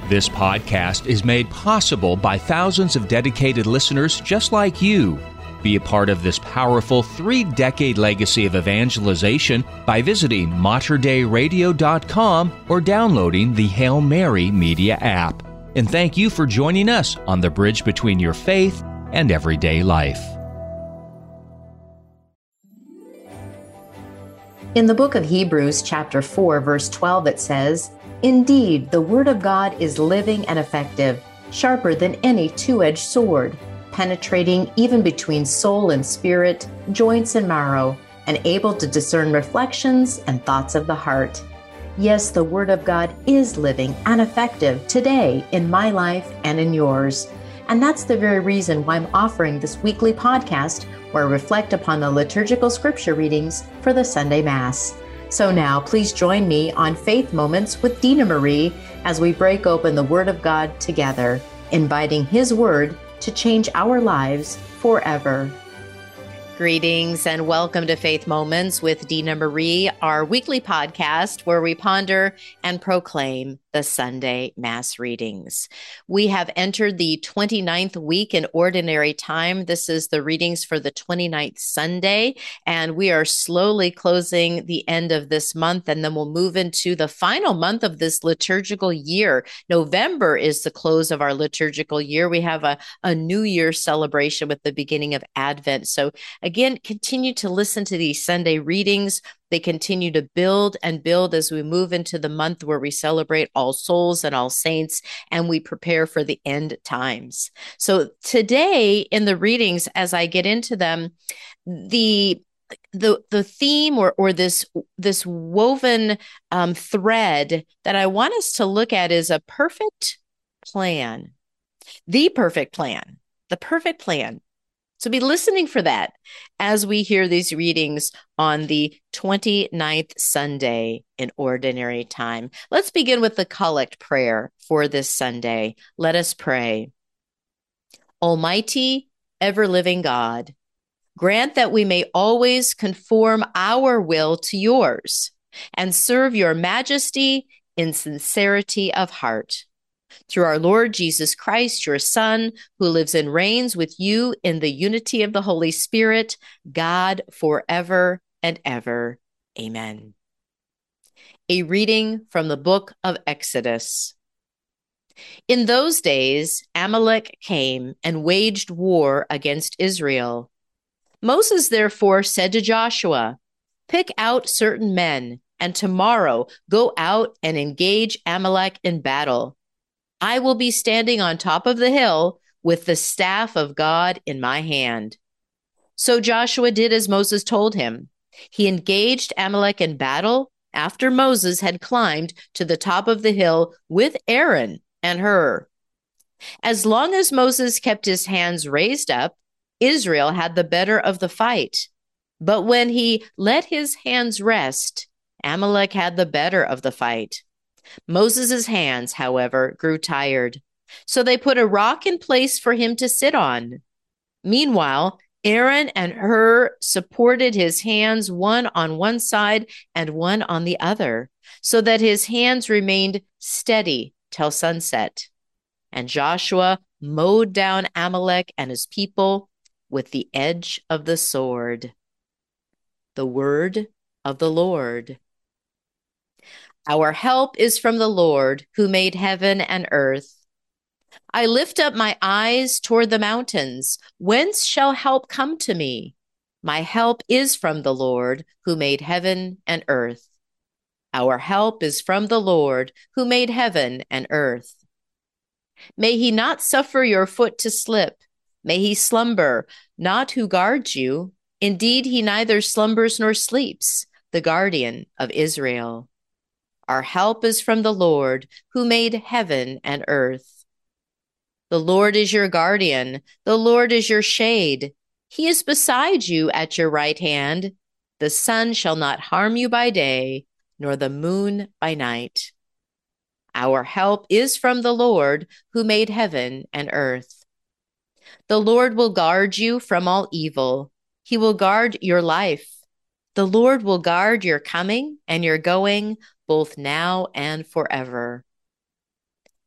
This podcast is made possible by thousands of dedicated listeners just like you. Be a part of this powerful 3-decade legacy of evangelization by visiting materdeiradio.com or downloading the Hail Mary Media app. And thank you for joining us on the bridge between your faith and everyday life. In the book of Hebrews, chapter 4, verse 12, it says, "Indeed, the word of God is living and effective, sharper than any two-edged sword, penetrating even between soul and spirit, joints and marrow, and able to discern reflections and thoughts of the heart." Yes, the word of God is living and effective today in my life and in yours. And that's the very reason why I'm offering this weekly podcast where I reflect upon the liturgical scripture readings for the Sunday Mass. So now, please join me on Faith Moments with Dina Marie as we break open the Word of God together, inviting His Word to change our lives forever. Greetings and welcome to Faith Moments with Dina Marie, our weekly podcast where we ponder and proclaim the Sunday Mass readings. We have entered the 29th week in Ordinary Time. This is the readings for the 29th Sunday, and we are slowly closing the end of this month, and then we'll move into the final month of this liturgical year. November is the close of our liturgical year. We have a New Year celebration with the beginning of Advent. So again, continue to listen to these Sunday readings. They continue to build and build as we move into the month where we celebrate All Souls and All Saints, and we prepare for the end times. So today in the readings, as I get into them, the theme or this woven thread that I want us to look at is a perfect plan, the perfect plan, the perfect plan. So be listening for that as we hear these readings on the 29th Sunday in Ordinary Time. Let's begin with the collect prayer for this Sunday. Let us pray. Almighty, ever-living God, grant that we may always conform our will to yours and serve your majesty in sincerity of heart. Through our Lord Jesus Christ, your Son, who lives and reigns with you in the unity of the Holy Spirit, God forever and ever. Amen. A reading from the book of Exodus. In those days, Amalek came and waged war against Israel. Moses therefore said to Joshua, "Pick out certain men, and tomorrow go out and engage Amalek in battle. I will be standing on top of the hill with the staff of God in my hand." So Joshua did as Moses told him. He engaged Amalek in battle after Moses had climbed to the top of the hill with Aaron and Hur. As long as Moses kept his hands raised up, Israel had the better of the fight. But when he let his hands rest, Amalek had the better of the fight. Moses' hands, however, grew tired, so they put a rock in place for him to sit on. Meanwhile, Aaron and Hur supported his hands, one on one side and one on the other, so that his hands remained steady till sunset. And Joshua mowed down Amalek and his people with the edge of the sword. The word of the Lord. Our help is from the Lord, who made heaven and earth. I lift up my eyes toward the mountains. Whence shall help come to me? My help is from the Lord, who made heaven and earth. Our help is from the Lord, who made heaven and earth. May he not suffer your foot to slip. May he slumber not who guards you. Indeed, he neither slumbers nor sleeps, the guardian of Israel. Our help is from the Lord, who made heaven and earth. The Lord is your guardian. The Lord is your shade. He is beside you at your right hand. The sun shall not harm you by day, nor the moon by night. Our help is from the Lord, who made heaven and earth. The Lord will guard you from all evil. He will guard your life. The Lord will guard your coming and your going, both now and forever.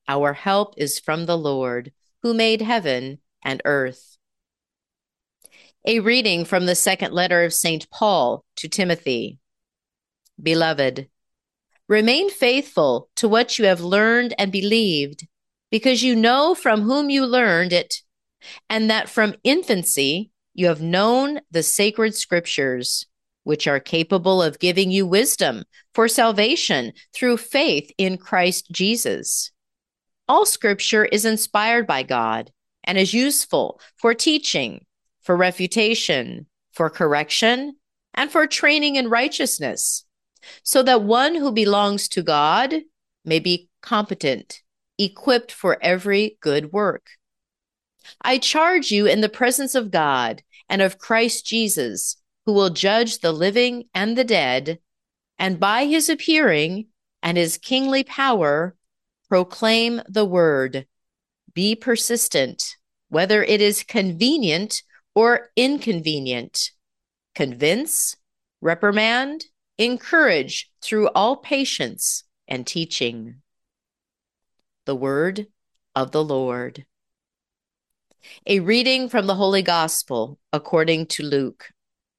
Our help is from the Lord, who made heaven and earth. A reading from the second letter of St. Paul to Timothy. Beloved, remain faithful to what you have learned and believed, because you know from whom you learned it, and that from infancy you have known the sacred scriptures, which are capable of giving you wisdom for salvation through faith in Christ Jesus. All scripture is inspired by God and is useful for teaching, for refutation, for correction, and for training in righteousness, so that one who belongs to God may be competent, equipped for every good work. I charge you in the presence of God and of Christ Jesus, who will judge the living and the dead, and by his appearing and his kingly power, proclaim the word. Be persistent, whether it is convenient or inconvenient. Convince, reprimand, encourage through all patience and teaching. The word of the Lord. A reading from the Holy Gospel according to Luke.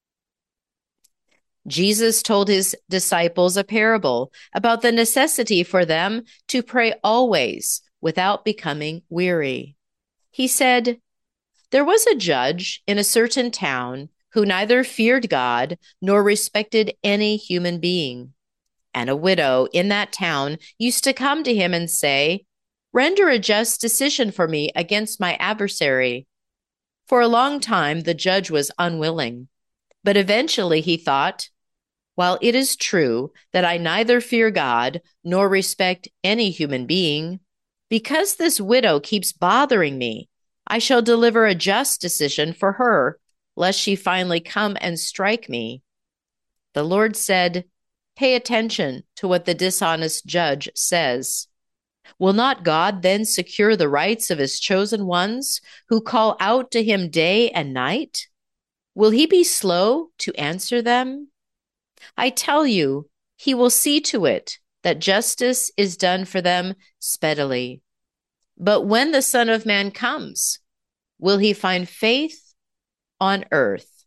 Jesus told his disciples a parable about the necessity for them to pray always without becoming weary. He said, "There was a judge in a certain town who neither feared God nor respected any human being. And a widow in that town used to come to him and say, 'Render a just decision for me against my adversary.' For a long time the judge was unwilling, but eventually he thought, 'While it is true that I neither fear God nor respect any human being, because this widow keeps bothering me, I shall deliver a just decision for her, lest she finally come and strike me.' The Lord said, 'Pay attention to what the dishonest judge says. Will not God then secure the rights of his chosen ones who call out to him day and night? Will he be slow to answer them? I tell you, he will see to it that justice is done for them speedily. But when the Son of Man comes, will he find faith on earth?'"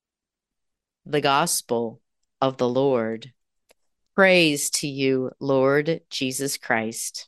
The Gospel of the Lord. Praise to you, Lord Jesus Christ.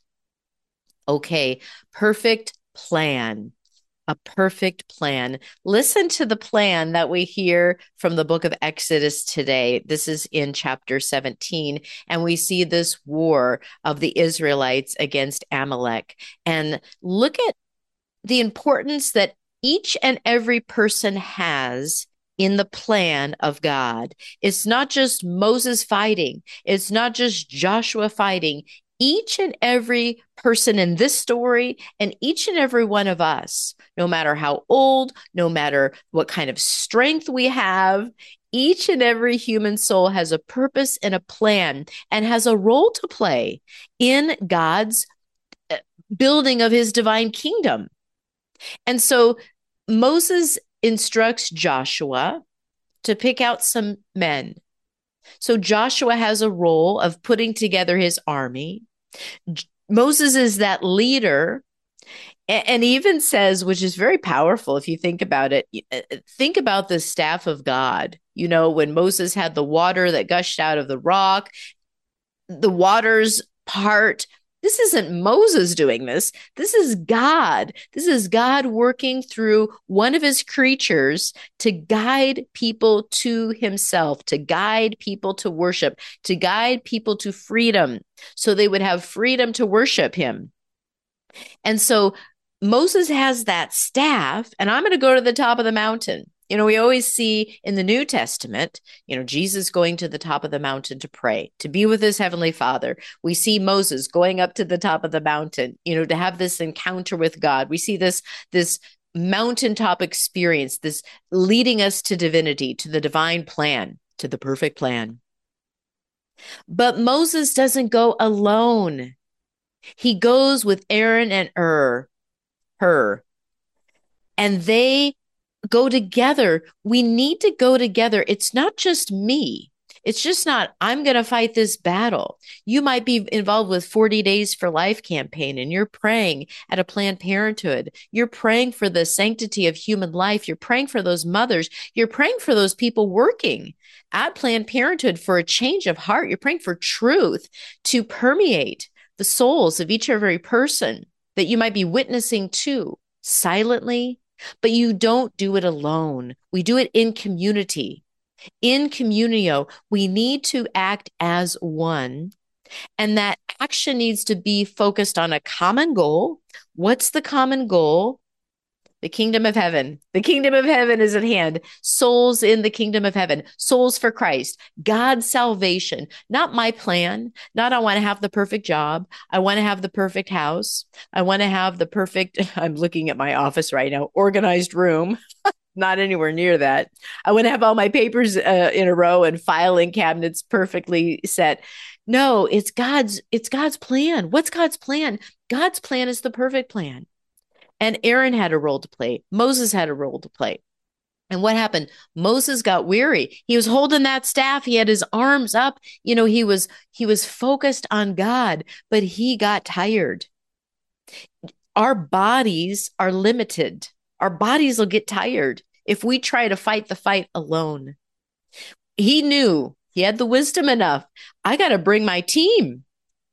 Okay, perfect plan. A perfect plan. Listen to the plan that we hear from the book of Exodus today. This is in chapter 17, and we see this war of the Israelites against Amalek. And look at the importance that each and every person has in the plan of God. It's not just Moses fighting. It's not just Joshua fighting. Each and every person in this story and each and every one of us, no matter how old, no matter what kind of strength we have, each and every human soul has a purpose and a plan and has a role to play in God's building of his divine kingdom. And so Moses instructs Joshua to pick out some men. So Joshua has a role of putting together his army. Moses is that leader, and even says, which is very powerful if you think about it, think about the staff of God. You know, when Moses had the water that gushed out of the rock, the waters part. This isn't Moses doing this. This is God. This is God working through one of his creatures to guide people to himself, to guide people to worship, to guide people to freedom, so they would have freedom to worship him. And so Moses has that staff, and I'm going to go to the top of the mountain. You know, we always see in the New Testament, you know, Jesus going to the top of the mountain to pray, to be with his heavenly Father. We see Moses going up to the top of the mountain, you know, to have this encounter with God. We see this mountaintop experience, this leading us to divinity, to the divine plan, to the perfect plan. But Moses doesn't go alone. He goes with Aaron and Hur, and they go together. We need to go together. It's not just me. It's just not, I'm going to fight this battle. You might be involved with 40 Days for Life campaign and you're praying at a Planned Parenthood. You're praying for the sanctity of human life. You're praying for those mothers. You're praying for those people working at Planned Parenthood for a change of heart. You're praying for truth to permeate the souls of each and every person that you might be witnessing to silently, but you don't do it alone. We do it in community. In communio, we need to act as one, and that action needs to be focused on a common goal. What's the common goal? The kingdom of heaven. The kingdom of heaven is at hand. Souls in the kingdom of heaven. Souls for Christ. God's salvation. Not my plan. Not I want to have the perfect job. I want to have the perfect house. I want to have the perfect, I'm looking at my office right now, organized room. Not anywhere near that. I want to have all my papers in a row and filing cabinets perfectly set. No, it's God's plan. What's God's plan? God's plan is the perfect plan. And Aaron had a role to play. Moses had a role to play. And what happened? Moses got weary. He was holding that staff. He had his arms up. He was focused on God, but he got tired. Our bodies are limited. Our bodies will get tired if we try to fight the fight alone. He knew, he had the wisdom enough. I got to bring my team.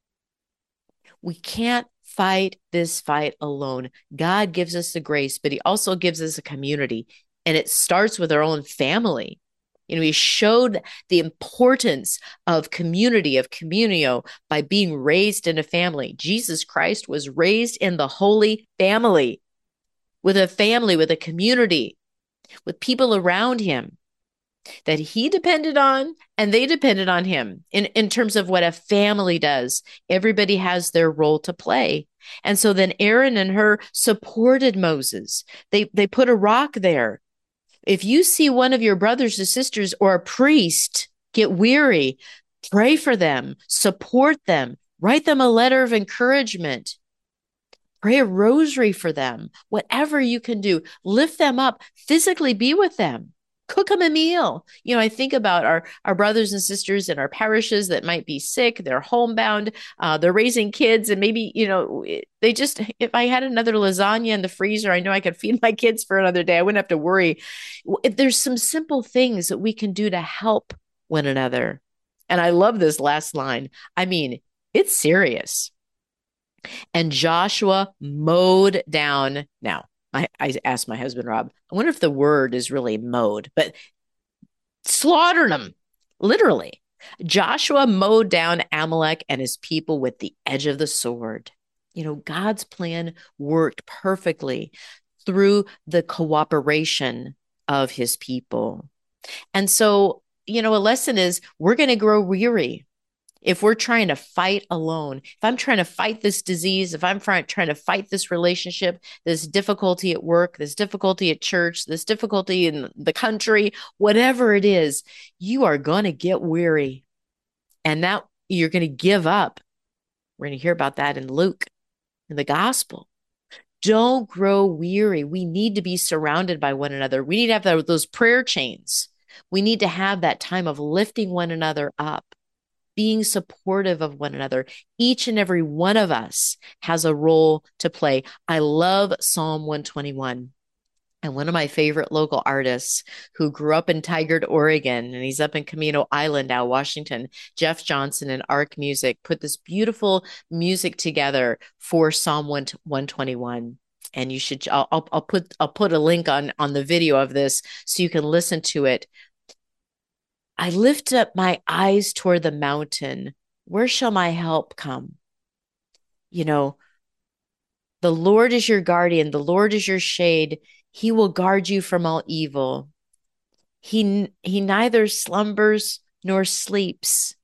We can't fight this fight alone. God gives us the grace, but he also gives us a community. And it starts with our own family. He showed the importance of community, of communio, by being raised in a family. Jesus Christ was raised in the Holy Family, with a community, with people around him that he depended on and they depended on him in terms of what a family does. Everybody has their role to play. And so then Aaron and Hur supported Moses. They put a rock there. If you see one of your brothers or sisters or a priest get weary, pray for them, support them, write them a letter of encouragement. Pray a rosary for them, whatever you can do. Lift them up, physically be with them. Cook them a meal. I think about our brothers and sisters in our parishes that might be sick. They're homebound. They're raising kids. And maybe, they just, if I had another lasagna in the freezer, I know I could feed my kids for another day. I wouldn't have to worry. There's some simple things that we can do to help one another. And I love this last line. I mean, it's serious. And Joshua mowed down. Now, I asked my husband, Rob, I wonder if the word is really mowed, but slaughtered them, literally. Joshua mowed down Amalek and his people with the edge of the sword. God's plan worked perfectly through the cooperation of his people. And so, a lesson is we're going to grow weary. If we're trying to fight alone, if I'm trying to fight this disease, if I'm trying to fight this relationship, this difficulty at work, this difficulty at church, this difficulty in the country, whatever it is, you are going to get weary. And that you're going to give up. We're going to hear about that in Luke, in the gospel. Don't grow weary. We need to be surrounded by one another. We need to have those prayer chains. We need to have that time of lifting one another up, being supportive of one another. Each and every one of us has a role to play. I love Psalm 121. And one of my favorite local artists who grew up in Tigard, Oregon, and he's up in Camino Island now, Washington, Jeff Johnson and Arc Music put this beautiful music together for Psalm 121. And you should, I'll put a link on the video of this so you can listen to it. I lift up my eyes toward the mountain. Where shall my help come? The Lord is your guardian. The Lord is your shade. He will guard you from all evil. He neither slumbers nor sleeps.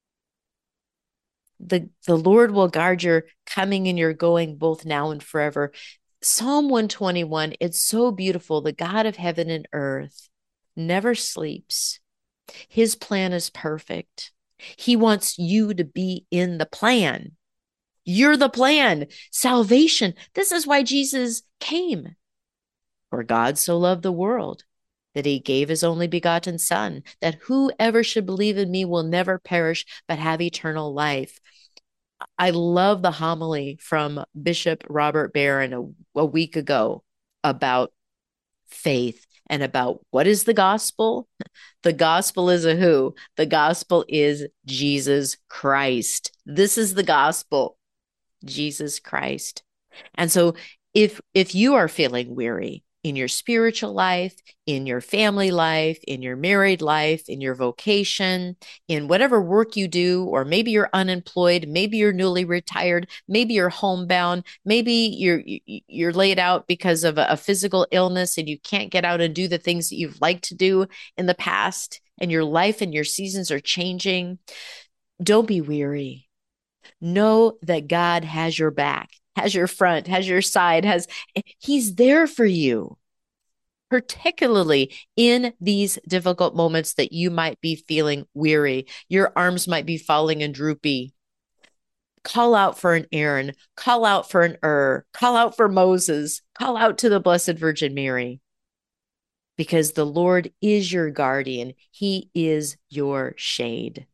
The Lord will guard your coming and your going both now and forever. Psalm 121, it's so beautiful. The God of heaven and earth never sleeps. His plan is perfect. He wants you to be in the plan. You're the plan. Salvation. This is why Jesus came. For God so loved the world that he gave his only begotten Son, that whoever should believe in me will never perish, but have eternal life. I love the homily from Bishop Robert Barron a week ago about faith and about what is the gospel. The gospel is a who? The gospel is Jesus Christ. This is the gospel, Jesus Christ. And so if you are feeling weary in your spiritual life, in your family life, in your married life, in your vocation, in whatever work you do, or maybe you're unemployed, maybe you're newly retired, maybe you're homebound, maybe you're laid out because of a physical illness and you can't get out and do the things that you've liked to do in the past, and your life and your seasons are changing. Don't be weary. Know that God has your back, has your front, has your side, he's there for you, particularly in these difficult moments that you might be feeling weary. Your arms might be falling and droopy. Call out for an Aaron, call out for an call out for Moses, call out to the Blessed Virgin Mary, because the Lord is your guardian. He is your shade.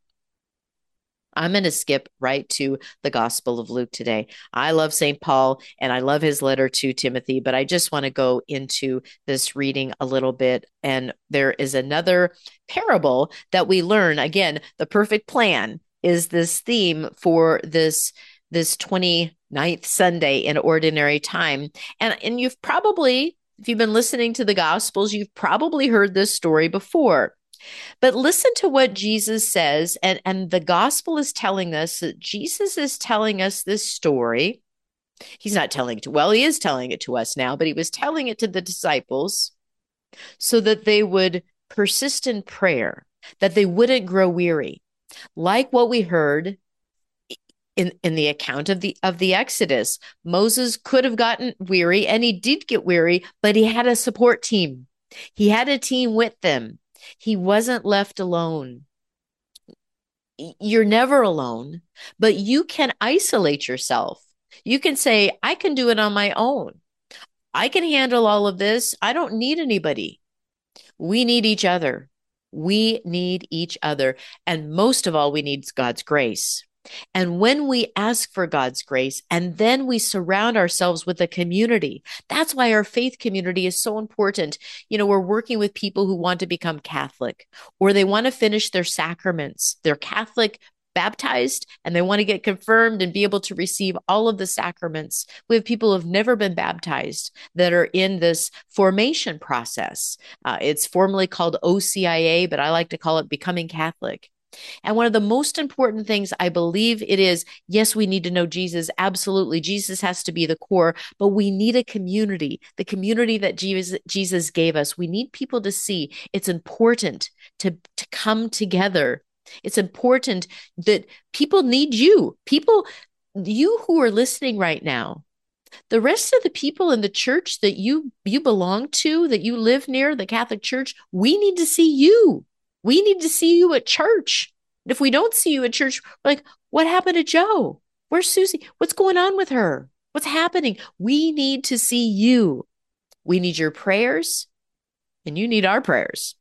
I'm going to skip right to the Gospel of Luke today. I love St. Paul and I love his letter to Timothy, but I just want to go into this reading a little bit. And there is another parable that we learn. Again, the perfect plan is this theme for this 29th Sunday in Ordinary Time. And you've probably, if you've been listening to the Gospels, you've probably heard this story before. But listen to what Jesus says, and the gospel is telling us that Jesus is telling us this story. He's not telling it to, well, he is telling it to us now, but he was telling it to the disciples so that they would persist in prayer, that they wouldn't grow weary. Like what we heard in the account of the Exodus, Moses could have gotten weary, and he did get weary, but he had a support team. He had a team with them. He wasn't left alone. You're never alone, but you can isolate yourself. You can say, I can do it on my own. I can handle all of this. I don't need anybody. We need each other. We need each other. And most of all, we need God's grace. And when we ask for God's grace and then we surround ourselves with a community, that's why our faith community is so important. You know, we're working with people who want to become Catholic, or they want to finish their sacraments. They're Catholic baptized and they want to get confirmed and be able to receive all of the sacraments. We have people who have never been baptized that are in this formation process. It's formally called OCIA, but I like to call it Becoming Catholic. And one of the most important things I believe it is, yes, we need to know Jesus. Absolutely. Jesus has to be the core, but we need a community, the community that Jesus gave us. We need people to see it's important to come together. It's important that people need you. People, you who are listening right now, the rest of the people in the church that you belong to, that you live near, the Catholic Church, we need to see you. We need to see you at church. And if we don't see you at church, we're like, what happened to Joe? Where's Susie? What's going on with her? What's happening? We need to see you. We need your prayers, and you need our prayers.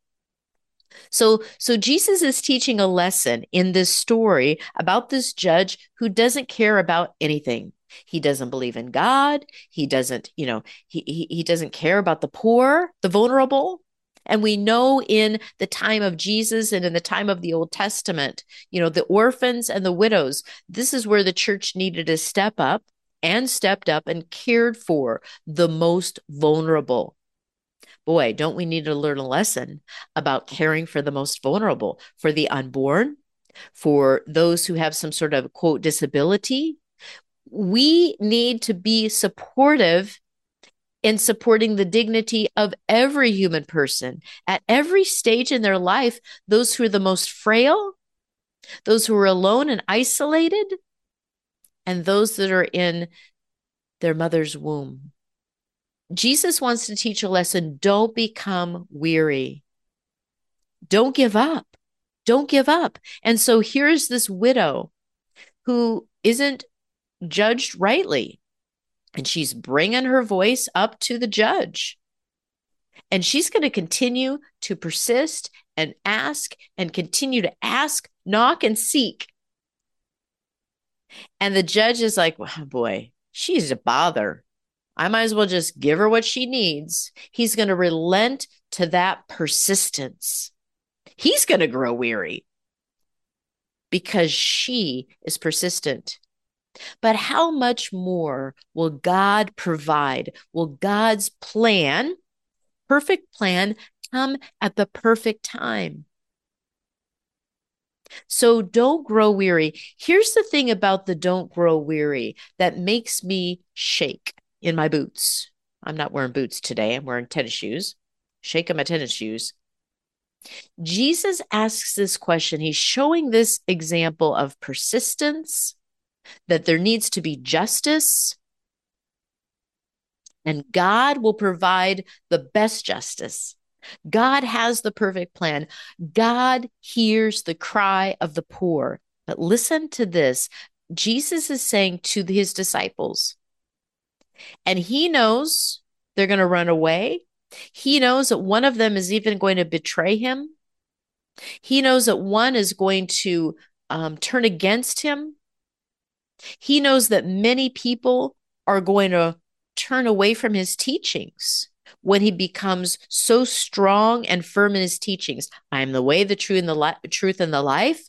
So Jesus is teaching a lesson in this story about this judge who doesn't care about anything. He doesn't believe in God. He doesn't, he doesn't care about the poor, the vulnerable. And we know in the time of Jesus and in the time of the Old Testament, the orphans and the widows, this is where the church needed to step up and stepped up and cared for the most vulnerable. Boy, don't we need to learn a lesson about caring for the most vulnerable, for the unborn, for those who have some sort of, quote, disability. We need to be supportive in supporting the dignity of every human person at every stage in their life, those who are the most frail, those who are alone and isolated, and those that are in their mother's womb. Jesus wants to teach a lesson. Don't become weary. Don't give up. Don't give up. And so here's this widow who isn't judged rightly. And she's bringing her voice up to the judge. And she's going to continue to persist and ask and continue to ask, knock, and seek. And the judge is like, well, boy, she's a bother. I might as well just give her what she needs. He's going to relent to that persistence. He's going to grow weary because she is persistent. But how much more will God provide? Will God's plan, perfect plan, come at the perfect time? So don't grow weary. Here's the thing about the don't grow weary that makes me shake in my boots. I'm not wearing boots today. I'm wearing tennis shoes. Shake in my tennis shoes. Jesus asks this question. He's showing this example of persistence, that there needs to be justice, and God will provide the best justice. God has the perfect plan. God hears the cry of the poor. But listen to this. Jesus is saying to his disciples, and he knows they're going to run away. He knows that one of them is even going to betray him. He knows that one is going to turn against him. He knows that many people are going to turn away from his teachings when he becomes so strong and firm in his teachings. I am the way, the truth, and the life.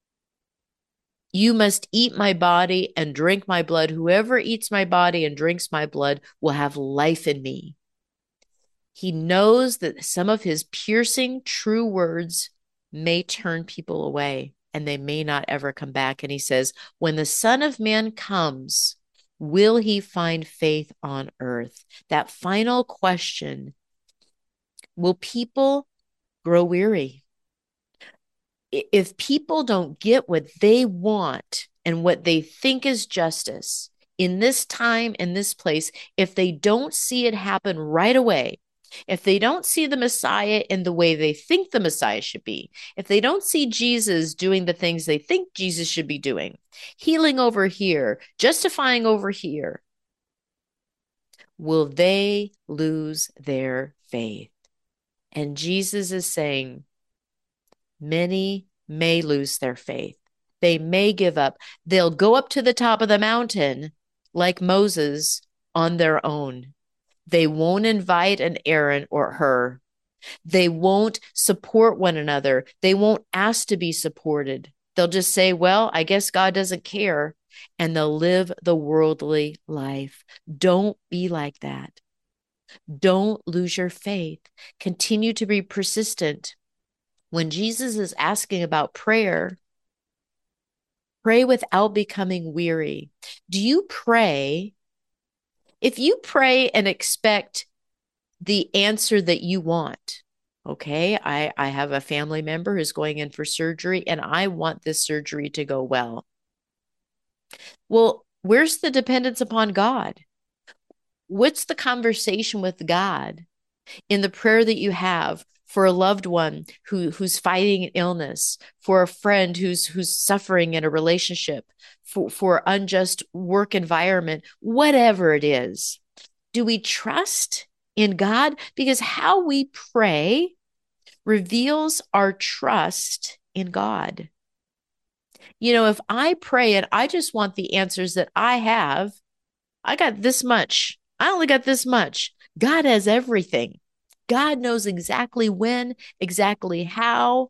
You must eat my body and drink my blood. Whoever eats my body and drinks my blood will have life in me. He knows that some of his piercing, true words may turn people away and they may not ever come back. And he says, when the Son of Man comes, will he find faith on earth? That final question, will people grow weary? If people don't get what they want and what they think is justice in this time, in this place, if they don't see it happen right away, if they don't see the Messiah in the way they think the Messiah should be, if they don't see Jesus doing the things they think Jesus should be doing, healing over here, justifying over here, will they lose their faith? And Jesus is saying, many may lose their faith. They may give up. They'll go up to the top of the mountain like Moses on their own. They won't invite an Aaron or Hur. They won't support one another. They won't ask to be supported. They'll just say, well, I guess God doesn't care. And they'll live the worldly life. Don't be like that. Don't lose your faith. Continue to be persistent. When Jesus is asking about prayer, pray without becoming weary. Do you pray? If you pray and expect the answer that you want, okay, I have a family member who's going in for surgery and I want this surgery to go well. Well, where's the dependence upon God? What's the conversation with God in the prayer that you have for a loved one who's fighting an illness, for a friend who's suffering in a relationship, for unjust work environment, whatever it is? Do we trust in God? Because how we pray reveals our trust in God. You know, if I pray and I just want the answers that I have, I got this much. I only got this much. God has everything. God knows exactly when, exactly how.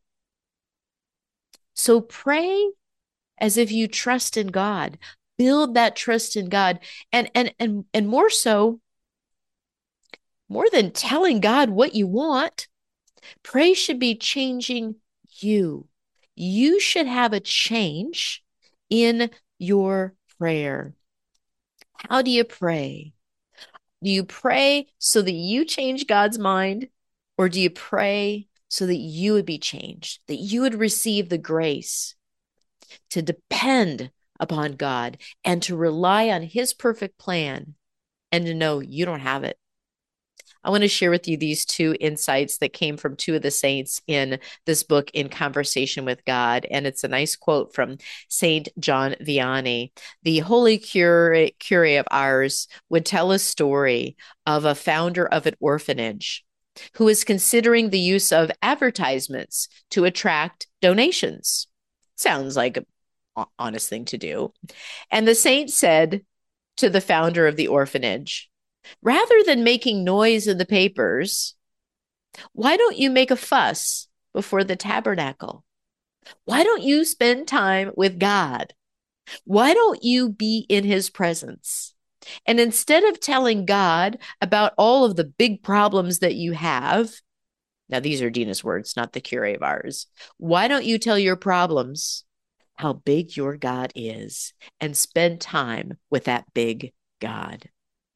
So pray as if you trust in God. Build that trust in God. And more so, more than telling God what you want, prayer should be changing you. You should have a change in your prayer. How do you pray? Do you pray so that you change God's mind? Or do you pray so that you would be changed, that you would receive the grace to depend upon God and to rely on his perfect plan and to know you don't have it? I want to share with you these two insights that came from two of the saints in this book, In Conversation with God. And it's a nice quote from Saint John Vianney. The holy curé of ours would tell a story of a founder of an orphanage. who is considering the use of advertisements to attract donations. Sounds like an honest thing to do. And the saint said to the founder of the orphanage, rather than making noise in the papers, why don't you make a fuss before the tabernacle? Why don't you spend time with God? Why don't you be in his presence? And instead of telling God about all of the big problems that you have, now these are Dina's words, not the curé of ours. Why don't you tell your problems how big your God is and spend time with that big God?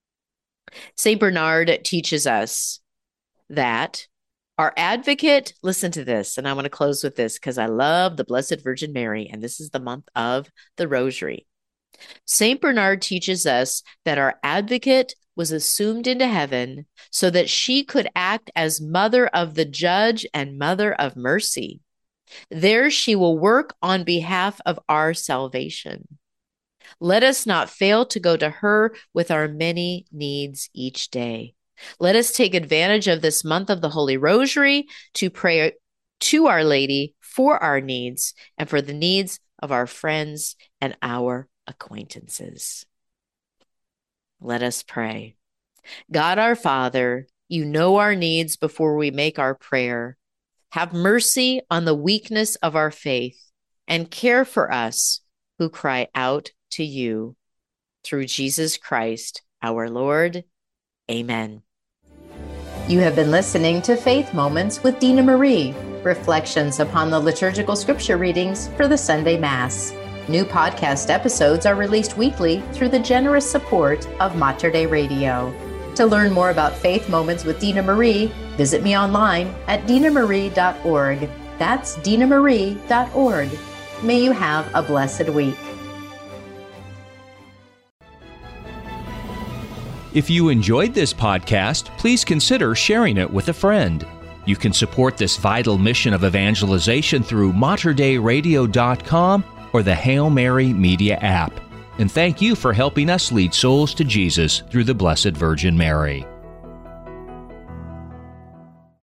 St. Bernard teaches us that our advocate, listen to this, and I want to close with this because I love the Blessed Virgin Mary, and this is the month of the Rosary. St. Bernard teaches us that our advocate was assumed into heaven so that she could act as mother of the judge and mother of mercy. There she will work on behalf of our salvation. Let us not fail to go to her with our many needs each day. Let us take advantage of this month of the Holy Rosary to pray to Our Lady for our needs and for the needs of our friends and our acquaintances. Let us pray. God our Father, you know our needs before we make our prayer. Have mercy on the weakness of our faith and care for us who cry out to you. Through Jesus Christ, our Lord. Amen. You have been listening to Faith Moments with Dina Marie, reflections upon the liturgical scripture readings for the Sunday Mass. New podcast episodes are released weekly through the generous support of Mater Dei Radio. To learn more about Faith Moments with Dina Marie, visit me online at dinamarie.org. That's dinamarie.org. May you have a blessed week. If you enjoyed this podcast, please consider sharing it with a friend. You can support this vital mission of evangelization through materdeiradio.com or the Hail Mary Media app. And thank you for helping us lead souls to Jesus through the Blessed Virgin Mary.